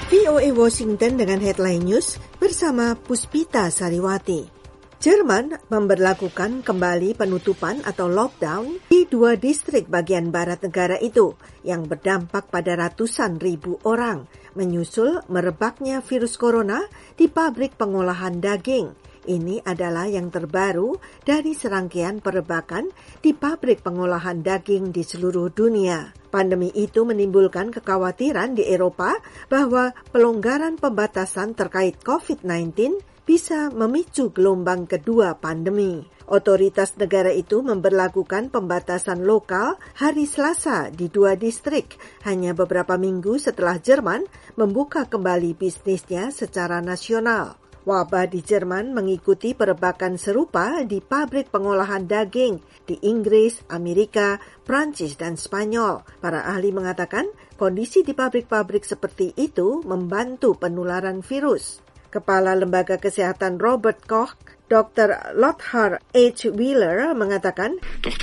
VOA Washington dengan headline news bersama Puspita Sariwati. Jerman memberlakukan kembali penutupan atau lockdown di 2 distrik bagian barat negara itu yang berdampak pada ratusan ribu orang, menyusul merebaknya virus corona di pabrik pengolahan daging. Ini adalah yang terbaru dari serangkaian perebakan di pabrik pengolahan daging di seluruh dunia. Pandemi itu menimbulkan kekhawatiran di Eropa bahwa pelonggaran pembatasan terkait COVID-19 bisa memicu gelombang kedua pandemi. Otoritas negara itu memberlakukan pembatasan lokal hari Selasa di 2 distrik, hanya beberapa minggu setelah Jerman membuka kembali bisnisnya secara nasional. Wabah di Jerman mengikuti perebakan serupa di pabrik pengolahan daging di Inggris, Amerika, Prancis, dan Spanyol. Para ahli mengatakan kondisi di pabrik-pabrik seperti itu membantu penularan virus. Kepala Lembaga Kesehatan Robert Koch, Dr. Lothar H. Wheeler mengatakan,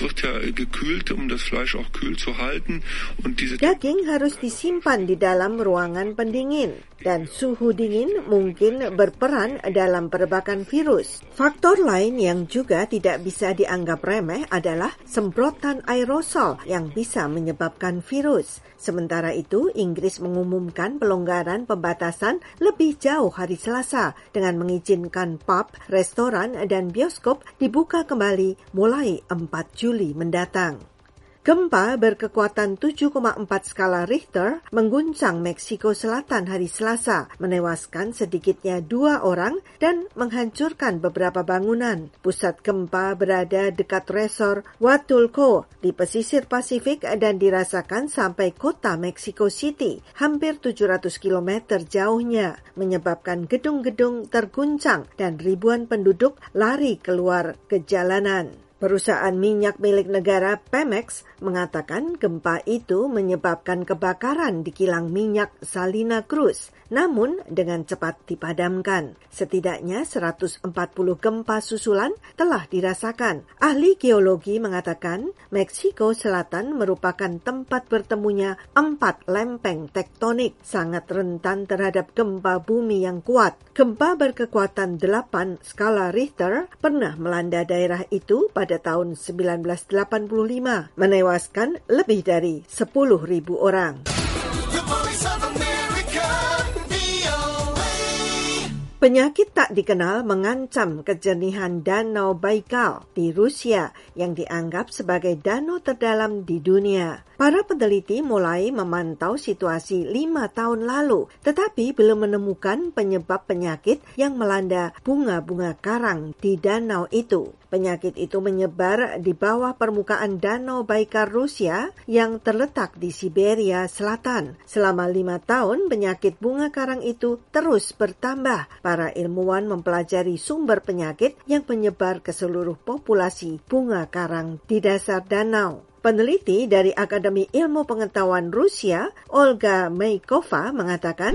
daging harus disimpan di dalam ruangan pendingin dan suhu dingin mungkin berperan dalam perebakan virus. Faktor lain yang juga tidak bisa dianggap remeh adalah semprotan aerosol yang bisa menyebabkan virus. Sementara itu, Inggris mengumumkan pelonggaran pembatasan lebih jauh hari Selasa dengan mengizinkan pub, restoran, dan bioskop dibuka kembali mulai 4 Juli mendatang. Gempa berkekuatan 7,4 skala Richter mengguncang Meksiko Selatan hari Selasa, menewaskan sedikitnya 2 orang dan menghancurkan beberapa bangunan. Pusat gempa berada dekat resor Huatulco di pesisir Pasifik dan dirasakan sampai kota Mexico City, hampir 700 km jauhnya, menyebabkan gedung-gedung terguncang dan ribuan penduduk lari keluar ke jalanan. Perusahaan minyak milik negara Pemex mengatakan gempa itu menyebabkan kebakaran di kilang minyak Salina Cruz, namun dengan cepat dipadamkan. Setidaknya 140 gempa susulan telah dirasakan. Ahli geologi mengatakan Meksiko Selatan merupakan tempat bertemunya 4 lempeng tektonik, sangat rentan terhadap gempa bumi yang kuat. Gempa berkekuatan 8 skala Richter pernah melanda daerah itu pada tahun 1985, menewaskan lebih dari 10.000 orang. Penyakit tak dikenal mengancam kejernihan Danau Baikal di Rusia yang dianggap sebagai danau terdalam di dunia. Para peneliti mulai memantau situasi 5 tahun lalu, tetapi belum menemukan penyebab penyakit yang melanda bunga-bunga karang di danau itu. Penyakit itu menyebar di bawah permukaan Danau Baikal Rusia yang terletak di Siberia Selatan. Selama 5 tahun, penyakit bunga karang itu terus bertambah. Para ilmuwan mempelajari sumber penyakit yang menyebar ke seluruh populasi bunga karang di dasar danau. Peneliti dari Akademi Ilmu Pengetahuan Rusia, Olga Maykova, mengatakan,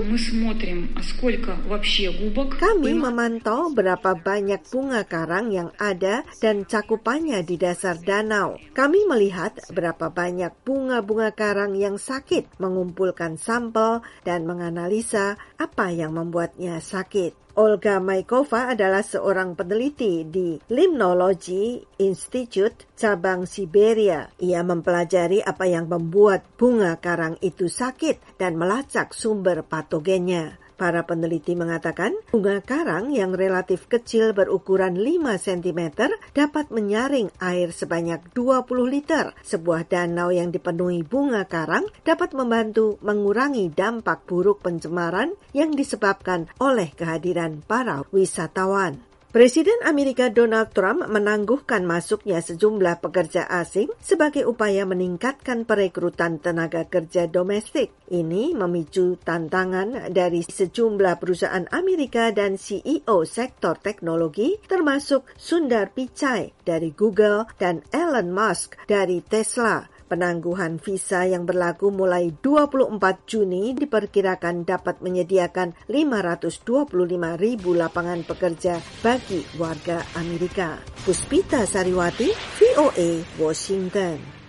kami memantau berapa banyak bunga karang yang ada dan cakupannya di dasar danau. Kami melihat berapa banyak bunga-bunga karang yang sakit, mengumpulkan sampel, dan menganalisa apa yang membuatnya sakit. Olga Maykova adalah seorang peneliti di Limnology Institute cabang Siberia. Ia mempelajari apa yang membuat bunga karang itu sakit dan melacak sumber patogennya. Para peneliti mengatakan bunga karang yang relatif kecil berukuran 5 cm dapat menyaring air sebanyak 20 liter. Sebuah danau yang dipenuhi bunga karang dapat membantu mengurangi dampak buruk pencemaran yang disebabkan oleh kehadiran para wisatawan. Presiden Amerika Donald Trump menangguhkan masuknya sejumlah pekerja asing sebagai upaya meningkatkan perekrutan tenaga kerja domestik. Ini memicu tantangan dari sejumlah perusahaan Amerika dan CEO sektor teknologi, termasuk Sundar Pichai dari Google dan Elon Musk dari Tesla. Penangguhan visa yang berlaku mulai 24 Juni diperkirakan dapat menyediakan 525.000 lapangan pekerja bagi warga Amerika. Puspita Sariwati, VOA, Washington.